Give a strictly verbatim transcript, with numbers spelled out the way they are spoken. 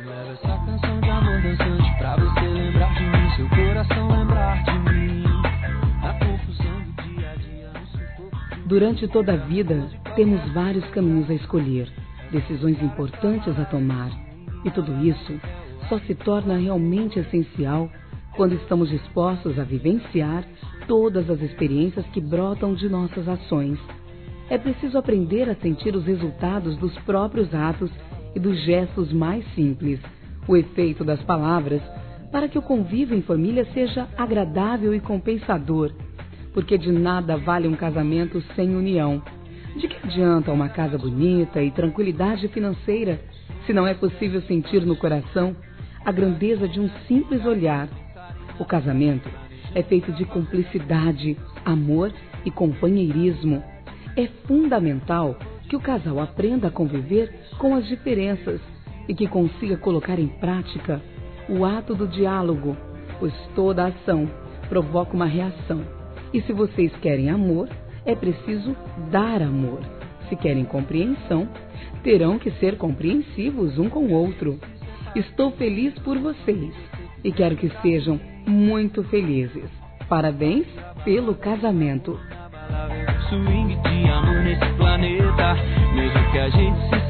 Leva essa canção de amor dançante pra você lembrar de mim, seu coração lembrar de mim. A confusão do dia a dia no sufoco. Durante toda a vida, temos vários caminhos a escolher, decisões importantes a tomar. E tudo isso só se torna realmente essencial quando estamos dispostos a vivenciar todas as experiências que brotam de nossas ações. É preciso aprender a sentir os resultados dos próprios atos e dos gestos mais simples, o efeito das palavras, para que o convívio em família seja agradável e compensador, porque de nada vale um casamento sem união. De que adianta uma casa bonita e tranquilidade financeira, se não é possível sentir no coração a grandeza de um simples olhar? O casamento é feito de cumplicidade, amor e companheirismo. É fundamental que o casal aprenda a conviver com as diferenças e que consiga colocar em prática o ato do diálogo, pois toda ação provoca uma reação. E se vocês querem amor, é preciso dar amor. Se querem compreensão, terão que ser compreensivos um com o outro. Estou feliz por vocês e quero que sejam muito felizes. Parabéns pelo casamento. Swing de amor nesse planeta, mesmo que a gente se